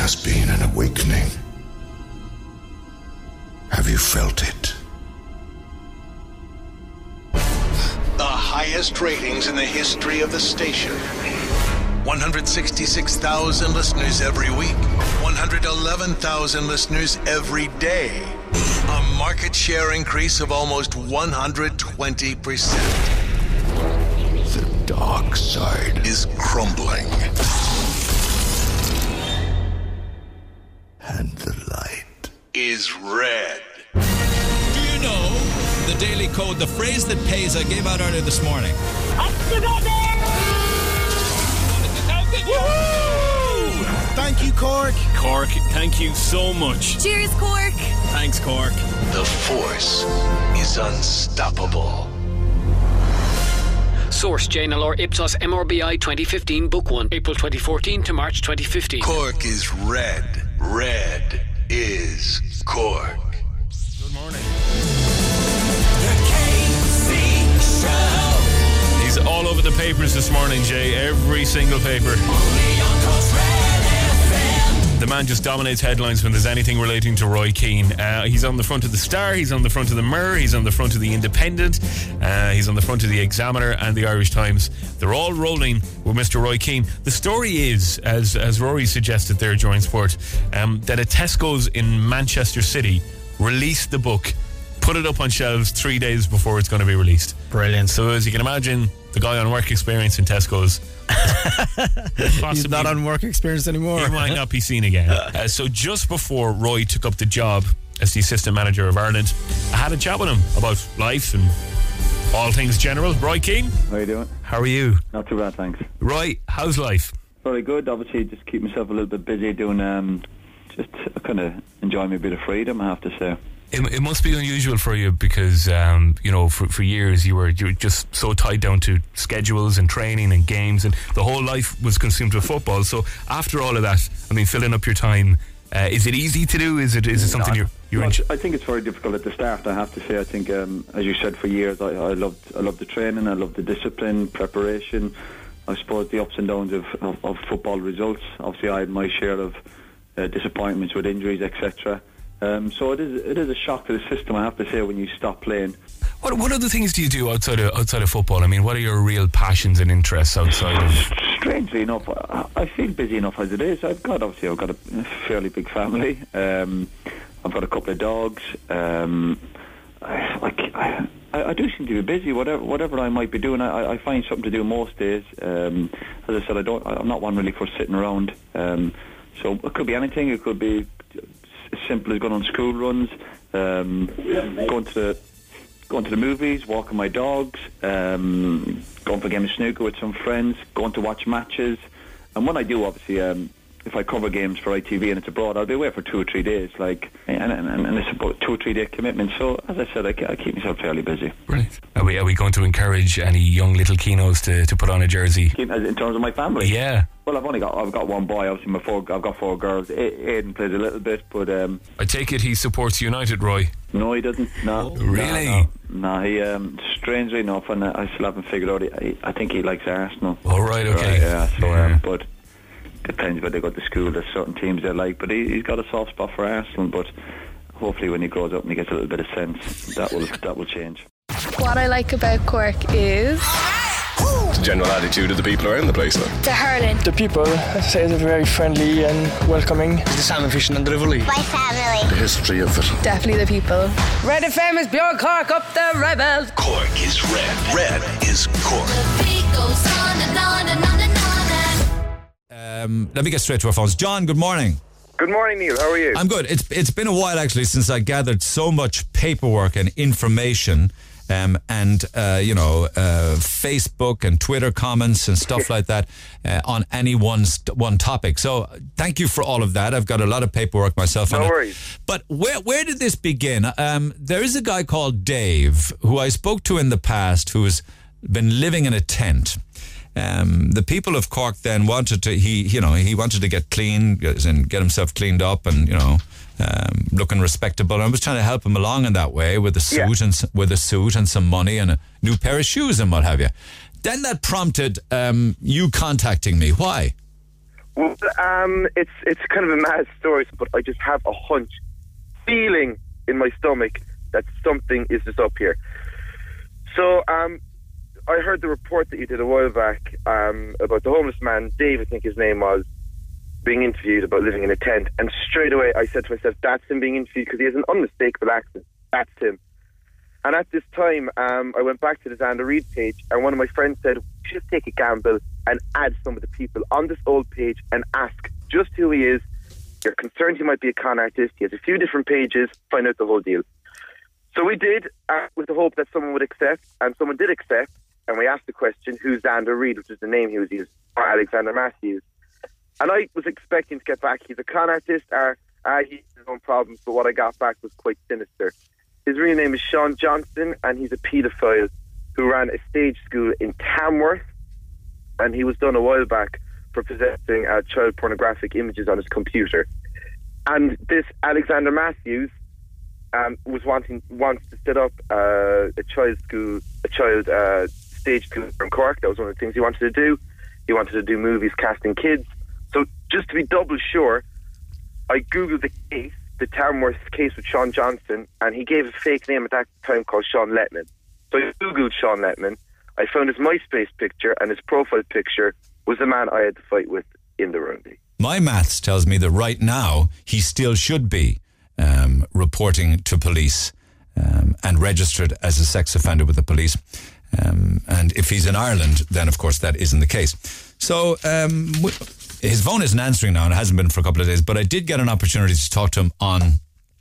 has been an awakening. Have you felt it? The highest ratings in the history of the station. 166,000 listeners every week. 111,000 listeners every day. A market share increase of almost 120%. The dark side is crumbling. And the light is red. Do you know the Daily Code, the phrase that pays, I gave out earlier this morning? Thank you, Cork. Cork, thank you so much. Cheers, Cork. Thanks, Cork. The force is unstoppable. Source: JNLR Ipsos MRBI 2015 Book 1, April 2014 to March 2015. Cork is red. Red is Cork. Good morning. The KC Show. He's all over the papers this morning, Jay. Every single paper. Only on Cork's Red FM. The man just dominates headlines when there's anything relating to Roy Keane. He's on the front of the Star, he's on the front of the Mirror, he's on the front of the Independent, he's on the front of the Examiner and the Irish Times. They're all rolling with Mr. Roy Keane. The story is, as Rory suggested there during sport, that a Tesco's in Manchester City released the book, put it up on shelves 3 days before it's going to be released. Brilliant. So as you can imagine, the guy on work experience in Tesco's he's not on work experience anymore. He might not be seen again. So just before Roy took up the job as the assistant manager of Ireland, I had a chat with him about life and all things general. Roy Keane, how are you doing? How are you? Not too bad, thanks. Roy, how's life? Very good. Obviously, just keep myself a little bit busy doing just kind of enjoying a bit of freedom, I have to say. It must be unusual for you because, for years you were just so tied down to schedules and training and games, and the whole life was consumed with football. So after all of that, I mean, filling up your time, is it easy to do? Is it something you're I think it's very difficult at the start, I have to say. I think, as you said, for years, I loved the training, I loved the discipline, preparation, I suppose the ups and downs of football results. Obviously, I had my share of disappointments with injuries, etc. So it is a shock to the system, I have to say, when you stop playing. What other things do you do outside of football? I mean, what are your real passions and interests outside of? Strangely enough, I feel busy enough as it is. I've got a fairly big family. I've got a couple of dogs. I do seem to be busy. Whatever I might be doing, I find something to do most days. As I said, I'm not one really for sitting around. So it could be anything. It could be as simple as going on school runs, going to the movies, walking my dogs, going for a game of snooker with some friends, going to watch matches. And when I do, obviously, if I cover games for ITV and it's abroad, I'll be away for 2 or 3 days, and it's about 2 or 3 day commitment. So, as I said, I keep myself fairly busy. Brilliant. Are we going to encourage any young little Keanos to put on a jersey? In terms of my family? Yeah. Well, I've got one boy. Obviously, I've got 4 girls. Aidan plays a little bit, but I take it he supports United, Roy. No, he doesn't. No. Oh, really? No, he strangely enough, and I still haven't figured out. I think he likes Arsenal. Oh, right, okay. Yeah. So, but depends where they go to school. There's certain teams they like, but he's got a soft spot for Arsenal. But hopefully, when he grows up and he gets a little bit of sense, that will change. What I like about Cork is the general attitude of the people around the place. the hurling. The people, I say, they're very friendly and welcoming. The salmon fishing and the Rivoli. My family. The history of it. Definitely the people. Red FM is pure Cork up the rebels. Cork is red. Red is Cork. The beat goes on and on and on and on. Let me get straight to our phones. John, good morning. Good morning, Neil. How are you? I'm good. It's been a while, actually, since I gathered so much paperwork and information Facebook and Twitter comments and stuff like that on any one topic. So thank you for all of that. I've got a lot of paperwork myself on it. No worries. But where did this begin? There is a guy called Dave who I spoke to in the past who has been living in a tent. The people of Cork then wanted to he wanted to get clean and get himself cleaned up and looking respectable. And I was trying to help him along in that way with a suit and some money and a new pair of shoes and what have you. Then that prompted you contacting me. Why? Well, it's kind of a mad story, but I just have a hunch, feeling in my stomach that something is just up here. So, I heard the report that you did a while back about the homeless man, Dave, I think his name was, being interviewed about living in a tent. And straight away I said to myself, that's him being interviewed because he has an unmistakable accent. That's him. And at this time, I went back to the Xander Reid page, and one of my friends said, just take a gamble and add some of the people on this old page and ask just who he is. You're concerned he might be a con artist. He has a few different pages. Find out the whole deal. So we did, with the hope that someone would accept, and someone did accept. And we asked the question, who's Xander Reid, which is the name he was using, or Alexander Matthews. And I was expecting to get back, he's a con artist, or he has his own problems, but what I got back was quite sinister. His real name is Sean Johnson, and he's a paedophile who ran a stage school in Tamworth, and he was done a while back for possessing child pornographic images on his computer. And this Alexander Matthews wants to set up a child stage school from Cork. That was one of the things he wanted to do. He wanted to do movies casting kids. So just to be double sure, I googled the case, the Tamworth case with Sean Johnson, and he gave a fake name at that time called Sean Letman. So I googled Sean Letman. I found his MySpace picture, and his profile picture was the man I had to fight with in the Roundy. My maths tells me that right now he still should be reporting to police and registered as a sex offender with the police. And if he's in Ireland, then of course that isn't the case. So his phone isn't answering now, and it hasn't been for a couple of days, but I did get an opportunity to talk to him on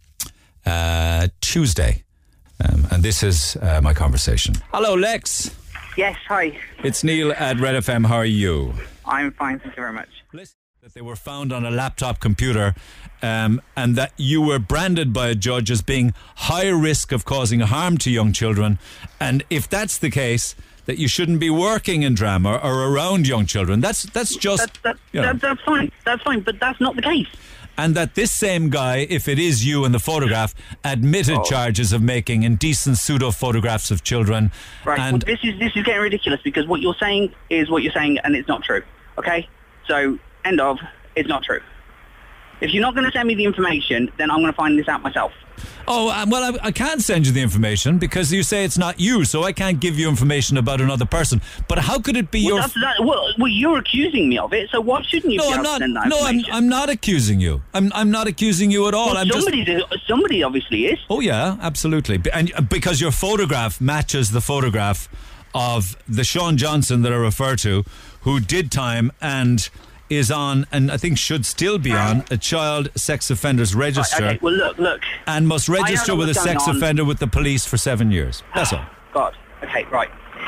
Tuesday. And this is my conversation. Hello, Lex. Yes, hi. It's Neil at Red FM. How are you? I'm fine, thank you very much. That they were found on a laptop computer, and that you were branded by a judge as being high risk of causing harm to young children. And if that's the case, that you shouldn't be working in drama or around young children. That's just... That's fine. That's fine, but that's not the case. And that this same guy, if it is you in the photograph, admitted charges of making indecent pseudo photographs of children. Right. And well, this is getting ridiculous, because what you're saying is what you're saying, and it's not true. Okay? So, end of. It's not true. If you're not going to send me the information, then I'm going to find this out myself. Oh, well, I can't send you the information because you say it's not you, so I can't give you information about another person. But how could it be your... Well, you're accusing me of it, so why shouldn't you be able to send that information? I'm not accusing you. I'm not accusing you at all. Well, somebody obviously is. Oh, yeah, absolutely. And because your photograph matches the photograph of the Sean Johnson that I refer to, who did time and is on, and I think should still be on, a child sex offenders register. Okay, well, look. And must register with a sex offender with the police for 7 years. That's all. God. Okay, right.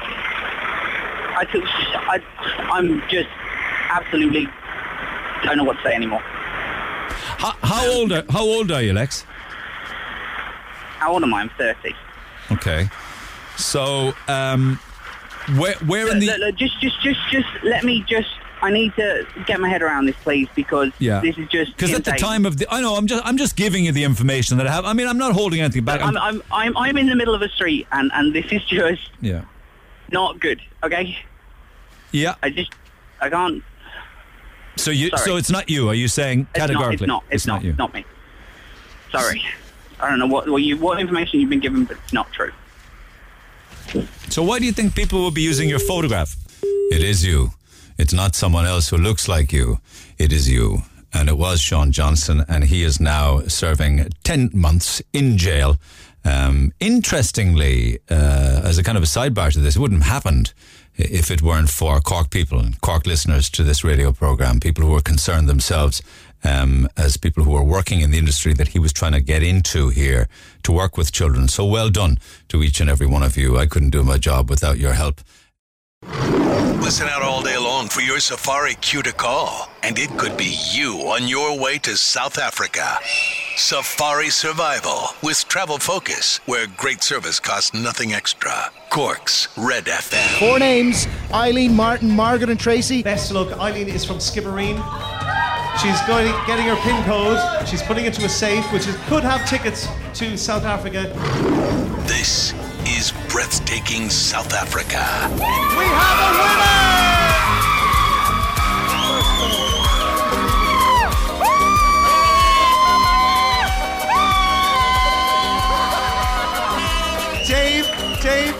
I'm just absolutely don't know what to say anymore. How old are you, Lex? How old am I? I'm 30. Okay. So, where in the... Look, just let me just... I need to get my head around this, please, because this is just... Because at the time of the... I know, I'm just giving you the information that I have. I mean, I'm not holding anything back. I'm in the middle of a street, and this is just not good, okay? Yeah. I can't... So it's not you, are you saying categorically? It's not you. Not me. Sorry. I don't know what information you've been given, but it's not true. So why do you think people will be using your photograph? It is you. It's not someone else who looks like you. It is you. And it was Sean Johnson, and he is now serving 10 months in jail. Interestingly, as a kind of a sidebar to this, it wouldn't have happened if it weren't for Cork people and Cork listeners to this radio programme, people who were concerned themselves as people who were working in the industry that he was trying to get into here to work with children. So well done to each and every one of you. I couldn't do my job without your help. Listen out all day long for your Safari cue to call, and it could be you on your way to South Africa. Safari Survival with Travel Focus, where great service costs nothing extra. Cork's Red FM. 4 names: Eileen, Martin, Margaret and Tracy. Best of luck. Eileen is from Skibbereen. She's getting her PIN code. She's putting it into a safe, could have tickets to South Africa. This is breathtaking South Africa. We have a winner!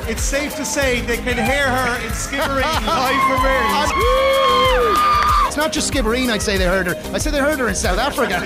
it's safe to say they can hear her in Skibbereen live from Mary's. It's not just Skibbereen, I'd say they heard her. I said they heard her in South Africa.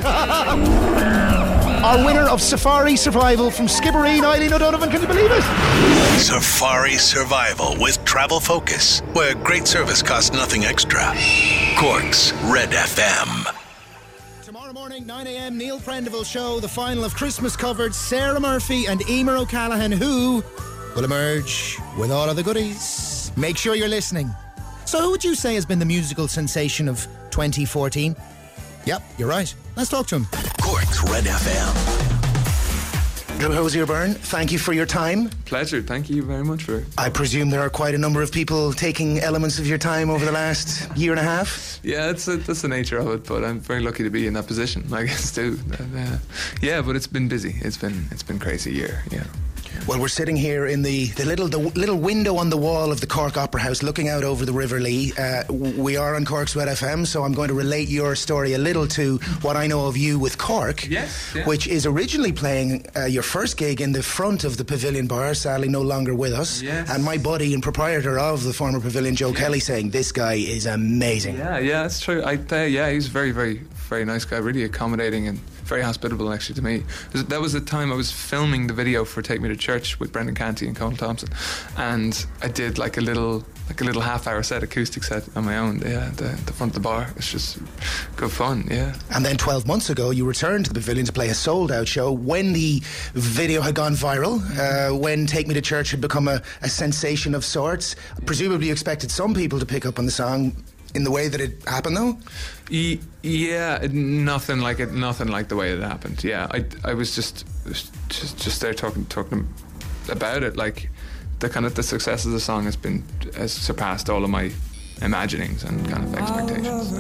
Our winner of Safari Survival from Skibbereen, Eileen O'Donovan, can you believe it? Safari Survival with Travel Focus, where great service costs nothing extra. Cork's Red FM. Tomorrow morning, 9 a.m, Neil Prendeville Show, the final of Christmas covered Sarah Murphy and Emer O'Callaghan, who will emerge with all of the goodies. Make sure you're listening. So who would you say has been the musical sensation of 2014? Yep, you're right. Let's talk to him. Cork's Red FM. Drew Hosier-Byrne, thank you for your time. Pleasure, thank you very much for it. I presume there are quite a number of people taking elements of your time over the last year and a half? Yeah, that's the nature of it, but I'm very lucky to be in that position, I guess, too. Yeah, but it's been busy. It's been crazy year, yeah. Well, we're sitting here in the little window on the wall of the Cork Opera House looking out over the River Lee. We are on Cork's Red FM, so I'm going to relate your story a little to what I know of you with Cork, yes, yeah. Which is originally playing your first gig in the front of the Pavilion Bar, sadly no longer with us. Yes. And my buddy and proprietor of the former Pavilion, Joe Kelly, saying, this guy is amazing. Yeah, that's true. He's a very, very, very nice guy, really accommodating and very hospitable actually to me. That was the time I was filming the video for Take Me to Church with Brendan Canty and Colin Thompson, and I did like a little half-hour set, acoustic set on my own. Yeah, the front of the bar. It's just good fun. Yeah. And then 12 months ago, you returned to the Pavilion to play a sold-out show when the video had gone viral. When Take Me to Church had become a sensation of sorts. Presumably, you expected some people to pick up on the song. In the way that it happened, though? Yeah, nothing like the way it happened. Yeah, I was just there talking about it. Like the success of the song has surpassed all of my imaginings and kind of expectations.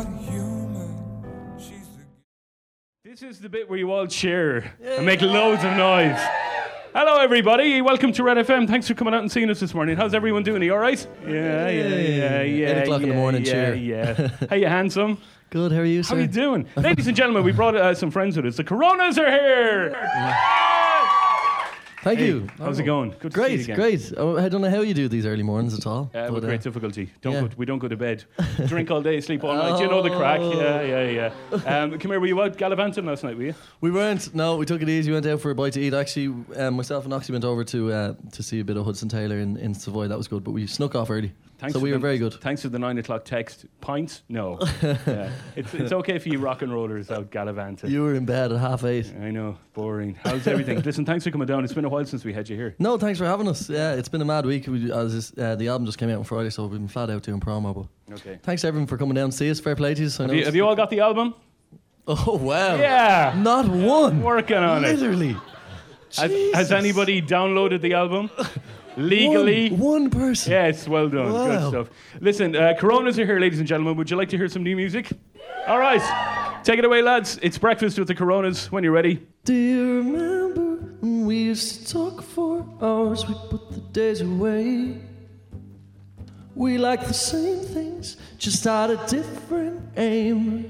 This is the bit where you all cheer and make loads of noise. Hello, everybody. Welcome to Red FM. Thanks for coming out and seeing us this morning. How's everyone doing? Are you all right? Yeah. 8 o'clock in the morning, cheer. Yeah. How you, handsome? Good, how are you, sir? How are you doing? Ladies and gentlemen, we brought some friends with us. The Coronas are here! Thank you. How's it going? Good great, to see you again. Great. I don't know how you do these early mornings at all. With great difficulty. We don't go to bed. Drink all day, sleep all night. You know the crack. Yeah. Come here, were you out gallivanting last night, were you? We weren't. No, we took it easy. We went out for a bite to eat. Actually, myself and Oxy went over to see a bit of Hudson Taylor in Savoy. That was good, but we snuck off early. So we were very good. Thanks for the 9 o'clock text. Pints? No. It's okay for you rock and rollers out gallivanting. You were in bed at 8:30. I know. Boring. How's everything? Listen, thanks for coming down. It's been a while since we had you here. No, thanks for having us. Yeah, it's been a mad week. The album just came out on Friday, so we've been flat out doing promo. But okay. Thanks everyone for coming down to see us. Fair play to you. Have you all got the album? Oh, wow. Yeah. Not one. Working on Literally. Has anybody downloaded the album? Legally? One person. Yes, well done. Wow. Good stuff. Listen, Coronas are here, ladies and gentlemen. Would you like to hear some new music? All right. Take it away, lads. It's Breakfast with the Coronas when you're ready. Do you remember when we used to talk for hours? We put the days away. We like the same things, just had a different aim.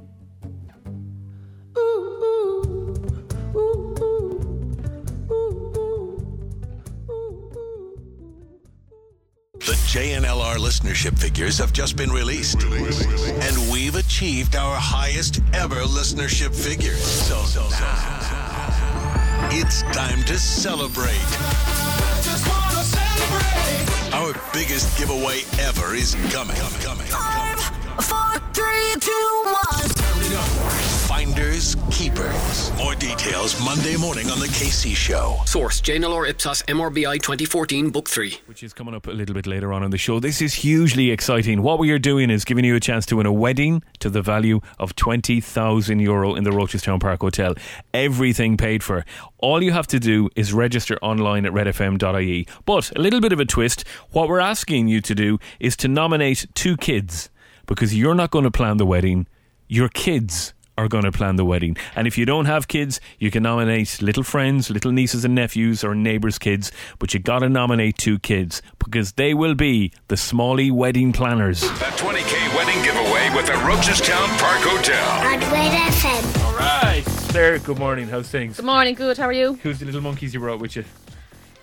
Ooh, ooh, ooh, ooh. The JNLR listenership figures have just been released. And we've achieved our highest ever listenership figures. So now, it's time to celebrate. Just wanna celebrate. Our biggest giveaway ever is coming. 5, 4, 3, 2, 1. Finders Keepers. More details Monday morning on the KC Show. Source: JNLR Ipsos MRBI 2014 Book 3. Which is coming up a little bit later on in the show. This is hugely exciting. What we are doing is giving you a chance to win a wedding to the value of €20,000 in the Rochestown Park Hotel. Everything paid for. All you have to do is register online at redfm.ie. But a little bit of a twist. What we're asking you to do is to nominate 2 kids, because you're not going to plan the wedding. Your kids are going to plan the wedding. And if you don't have kids, you can nominate little friends, little nieces and nephews, or neighbours' kids, but you got to nominate 2 kids, because they will be the Smalley wedding planners. The 20k wedding giveaway with the Rochestown Park Hotel on Red FM. All right, Claire, good morning. How's things? Good morning, good. How are you? Who's the little monkeys you brought with you?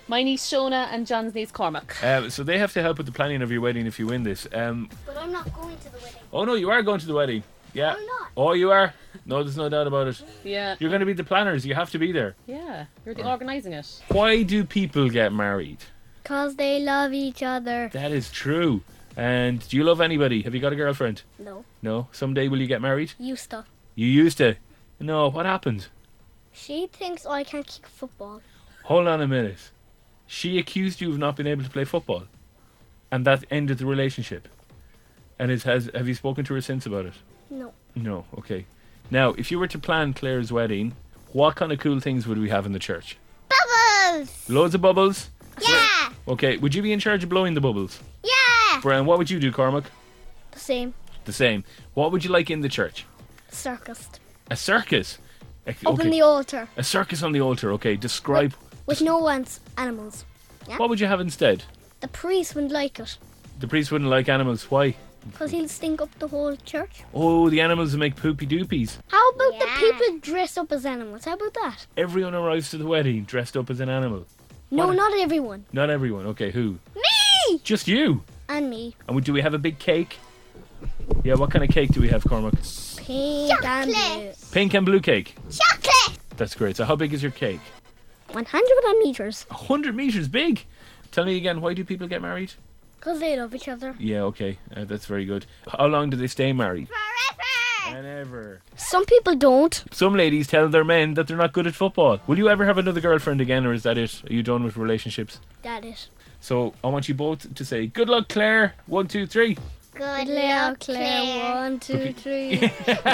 My niece Shona and John's niece Cormac. So they have to help with the planning of your wedding if you win this. But I'm not going to the wedding. Oh no, you are going to the wedding. Yeah. I'm not. Oh, you are? No, there's no doubt about it. Yeah. You're going to be the planners. You have to be there. Yeah, you're the organising it. Why do people get married? Because they love each other. That is true. And do you love anybody? Have you got a girlfriend? No. No? Someday will you get married? Used to. You used to? No, what happened? She thinks I can't kick football. Hold on a minute. She accused you of not being able to play football. And that ended the relationship. And have you spoken to her since about it? No. No, okay. Now, if you were to plan Claire's wedding, what kind of cool things would we have in the church? Bubbles! Loads of bubbles? Yeah! Okay, would you be in charge of blowing the bubbles? Yeah! Brian, what would you do, Cormac? The same. The same. What would you like in the church? Circus. A circus? Up on the altar. A circus on the altar, okay. Describe... With no animals. Yeah? What would you have instead? The priest wouldn't like it. The priest wouldn't like animals. Why? Because he'll stink up the whole church. Oh, the animals will make poopy doopies. How about the people dressed up as animals? How about that? Everyone arrives to the wedding dressed up as an animal. No, what? Not everyone. Not everyone. Okay, who? Me! Just you? And me. And do we have a big cake? Yeah, what kind of cake do we have, Cormac? Pink and blue. Pink and blue cake? Chocolate! That's great. So how big is your cake? 100 meters. 100 meters big? Tell me again, why do people get married? Because they love each other. Yeah, okay. That's very good. How long do they stay married? Forever! And ever. Some people don't. Some ladies tell their men that they're not good at football. Will you ever have another girlfriend again, or is that it? Are you done with relationships? That is. So I want you both to say, good luck, Claire. 1, 2, 3. Good luck, Claire. 1, 2, 3. You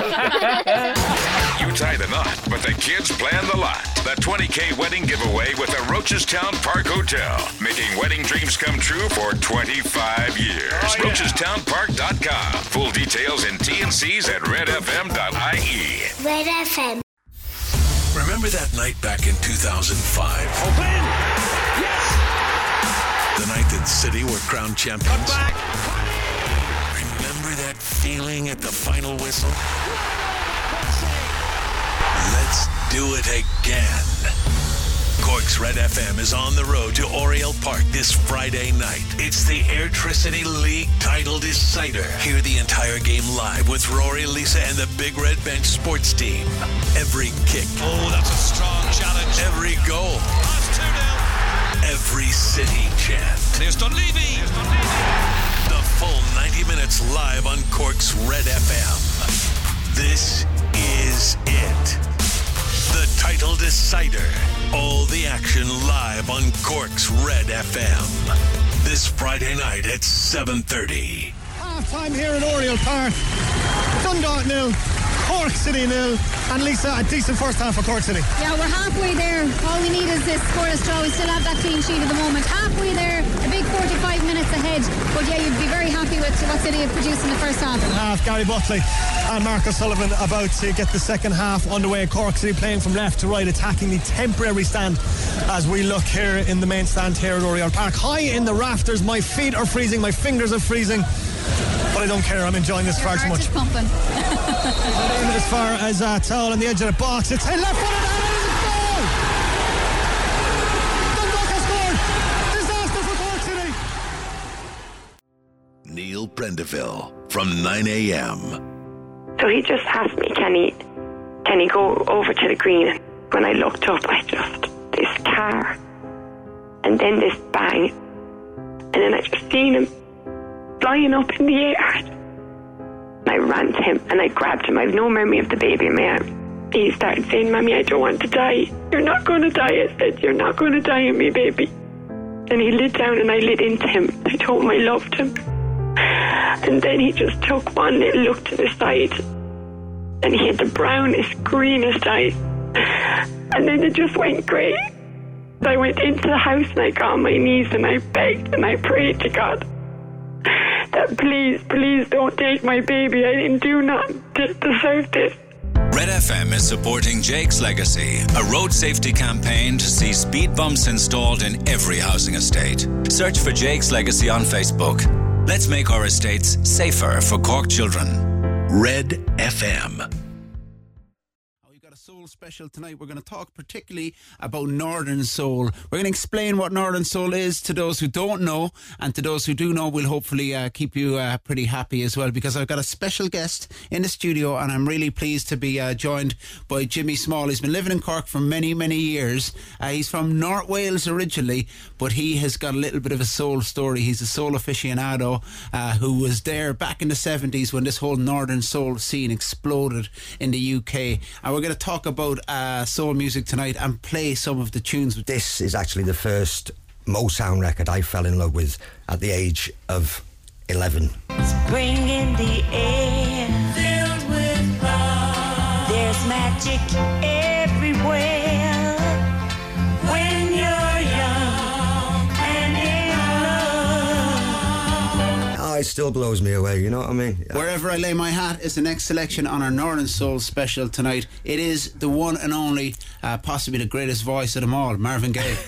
tie the knot, but the kids plan the lot. The 20K wedding giveaway with the Rochestown Park Hotel, making wedding dreams come true for 25 years. Rochestownpark.com. Full details and T&Cs at redfm.ie. Red FM. Remember that night back in 2005? Open! Yes! The night that City were crowned champions? Remember that feeling at the final whistle? Let's do it again. Cork's Red FM is on the road to Oriel Park this Friday night. It's the Airtricity League title decider. Hear the entire game live with Rory, Lisa, and the Big Red Bench sports team. Every kick. Oh, that's a strong challenge. Every goal. That's 2-0. Every City chant. There's Dunleavy. The full 90 minutes live on Cork's Red FM. This is it. The title decider. All the action live on Cork's Red FM. This Friday night at 7:30. Half time here at Oriel Park. Dundalk 0, Cork City 0. And Lisa, a decent first half for Cork City. Yeah, we're halfway there. All we need is this scoreless draw. We still have that clean sheet at the moment. Halfway there, a big 45 minutes ahead. But yeah, you'd be very happy with what City have produced in the first half. Gary Buckley and Marcus Sullivan about to get the second half underway. Cork City playing from left to right, attacking the temporary stand as we look here in the main stand here at Oriel Park. High in the rafters, my feet are freezing, my fingers are freezing. But I don't care, I'm enjoying this far too much. Pumping. As far as Towell on the edge of the box, it's a left footed and it is a goal! Dundalk has scored! Disaster for Cork City! Neil Prendeville from 9 a.m. So he just asked me, can he go over to the green? When I looked up, this car, and then this bang, and then I just seen him flying up in the air. I ran to him and I grabbed him. I have no memory of the baby in my arms. He started saying, "Mommy, I don't want to die." "You're not going to die," I said. "You're not going to die in me, baby." And he lit down and I lit into him. I told him I loved him. And then he just took one little look to the side and he had the brownest, greenest eyes. And then it just went grey. I went into the house and I got on my knees and I begged and I prayed to God that please don't take my baby. I didn't do nothing to deserve this. Red FM is supporting Jake's Legacy, a road safety campaign to see speed bumps installed in every housing estate. Search for Jake's Legacy on Facebook. Let's make our estates safer for Cork children. Red FM. a soul special tonight. We're going to talk particularly about Northern Soul. We're going to explain what Northern Soul is to those who don't know, and to those who do know, we'll hopefully keep you pretty happy as well, because I've got a special guest in the studio, and I'm really pleased to be joined by Jimmy Small. He's been living in Cork for many, many years. He's from North Wales originally, but he has got a little bit of a soul story. He's a soul aficionado who was there back in the 70s when this whole Northern Soul scene exploded in the UK. And we're going to talk about soul music tonight and play some of the tunes. This is actually the first Motown record I fell in love with at the age of 11. Spring in the air, filled with love. There's magic everywhere. When you're young and in love. Oh, it still blows me away, you know what I mean? Wherever I Lay My Hat is the next selection on our Northern Soul special tonight. It is the one and only, possibly the greatest voice of them all, Marvin Gaye.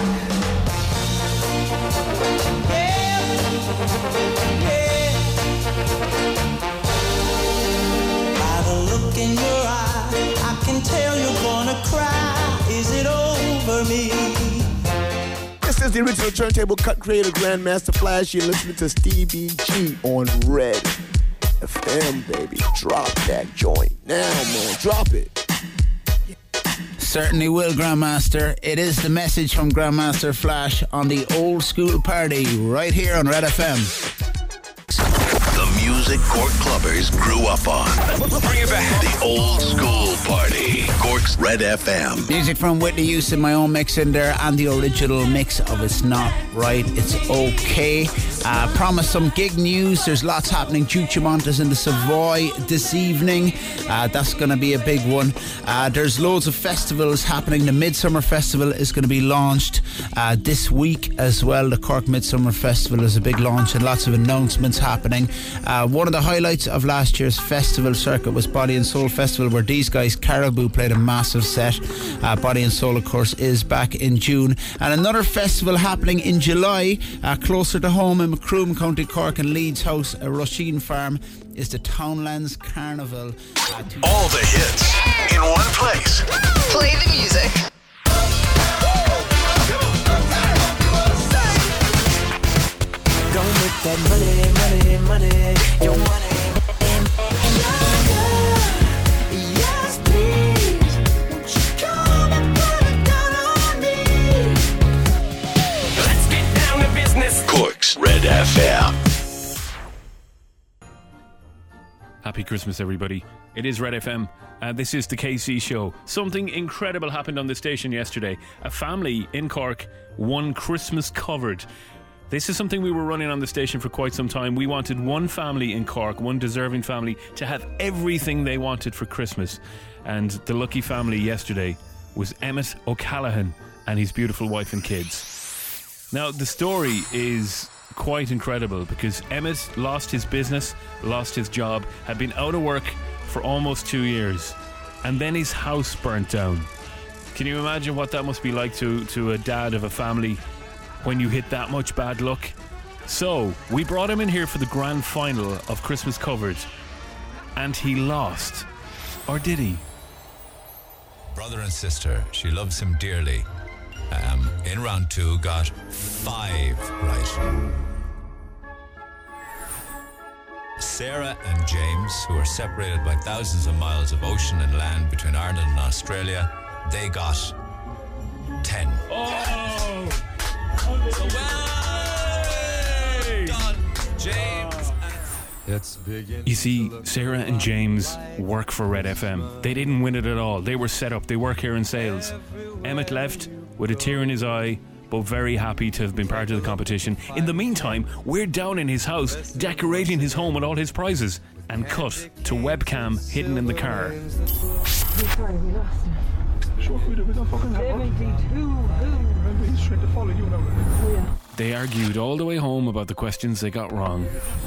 In your eye, I can tell you're gonna cry. Is it over me? This is the original turntable cut creator Grandmaster Flash. You're listening to Stevie G on Red FM, baby. Drop that joint now, man. Drop it. Certainly will, Grandmaster. It is the message from Grandmaster Flash on the Old School Party right here on Red FM. The music Cork clubbers grew up on. Bring it back. The Old School Party. Cork's Red FM. Music from Whitney Houston, my own mix in there, and the original mix of It's Not Right, It's Okay. Promise some gig news. There's lots happening. Duke Dumont is in the Savoy this evening. That's going to be a big one. There's loads of festivals happening. The Midsummer Festival is going to be launched this week as well. The Cork Midsummer Festival is a big launch and lots of announcements happening. One of the highlights of last year's festival circuit was Body and Soul Festival, where these guys, Caribou, played a massive set. Body and Soul, of course, is back in June. And another festival happening in July, closer to home in Macroom, County Cork, and Leeds House, Rusheen Farm, is the Townlands Carnival. All the hits in one place. Play the music. Go make that money, money, money, your money. Yes, please. Won't you come and put it down on me? Let's get down to business. Cork's Red FM. Happy Christmas, everybody. It is Red FM. This is the KC Show. Something incredible happened on the station yesterday. A family in Cork won Christmas Covered. This is something we were running on the station for quite some time. We wanted one family in Cork, one deserving family, to have everything they wanted for Christmas. And the lucky family yesterday was Emmett O'Callaghan and his beautiful wife and kids. Now, the story is quite incredible because Emmett lost his business, lost his job, had been out of work for almost 2 years, and then his house burnt down. Can you imagine what that must be like to a dad of a family when you hit that much bad luck? So we brought him in here for the grand final of Christmas Covered, and he lost. Or did he? Brother and sister, she loves him dearly. In round 2 got 5 right. Sarah and James, who are separated by thousands of miles of ocean and land between Ireland and Australia, they got 10. Oh! Done, James. You see, Sarah and James work for Red FM. They didn't win it at all. They were set up. They work here in sales. Emmett left with a tear in his eye, but very happy to have been part of the competition. In the meantime, we're down in his house, decorating his home with all his prizes, and cut to webcam hidden in the car. Sorry, we lost him. Sure, we don't fucking have one. 72. Remember, he's trying to follow you now. Oh, yeah. They argued all the way home about the questions they got wrong.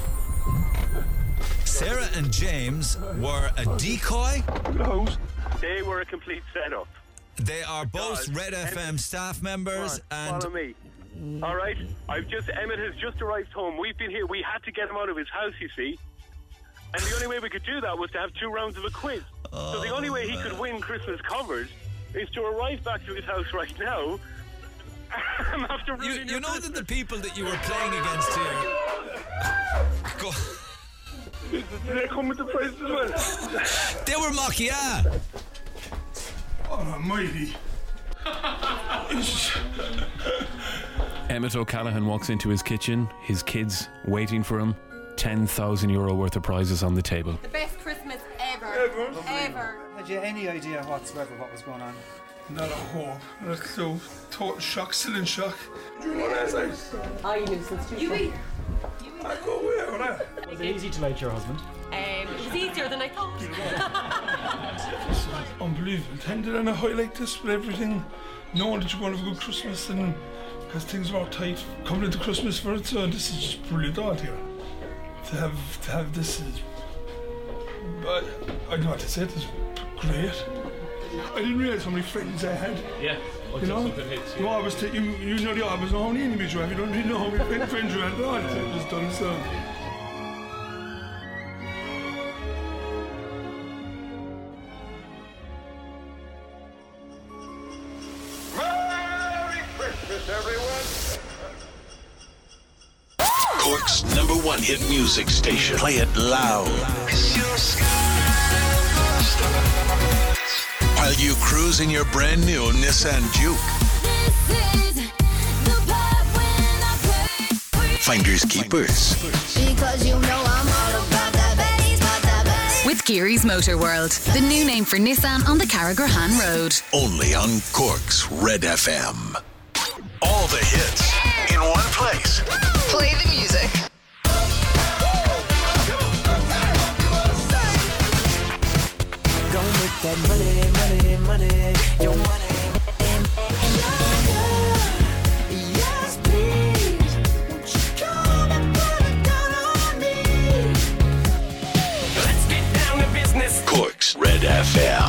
Sarah and James were a decoy. They were a complete setup. They are both Red FM staff members. And follow me. All right, Emmett has just arrived home. We've been here. We had to get him out of his house, you see. And the only way we could do that was to have 2 rounds of a quiz. So the only way he could win Christmas covers is to arrive back to his house right now. After you know that the people that you were playing against here. Go. Did they come with the prize as well? They were mocking, yeah. Oh, almighty. Emmett O'Callaghan walks into his kitchen, his kids waiting for him, €10,000 worth of prizes on the table. The best Christmas ever. Ever. Had you any idea whatsoever what was going on? Not a hope. Not a clue. Total shock, still in shock. Do you know what I say? I knew since you I go away with that. Was it easy to like your husband? It was easier than I thought. Unbelievable. Ended on a high like this with everything, knowing that you're going to have a good Christmas, and because things were all tight coming into Christmas for it, so this is just brilliant out here. To have this is, I don't know what to say, it is great. I didn't realise how many friends I had. Yeah. You know, you always take, you know the always know how many enemies you have. You don't really know how many friends you have. No, it's just done so. Merry Christmas, everyone. Cork's #1 hit music station. Play it loud. While you cruise in your brand new Nissan Juke. Finders keepers. Because you know I'm all about that bass. With Geary's Motor World, the new name for Nissan on the Carrigrahan Road. Only on Cork's Red FM. All the hits in one place. Play the music. Don't make that money. Your money. Yes, please. Won't you come and put it down on me? Let's get down to business. Cork's Red FM.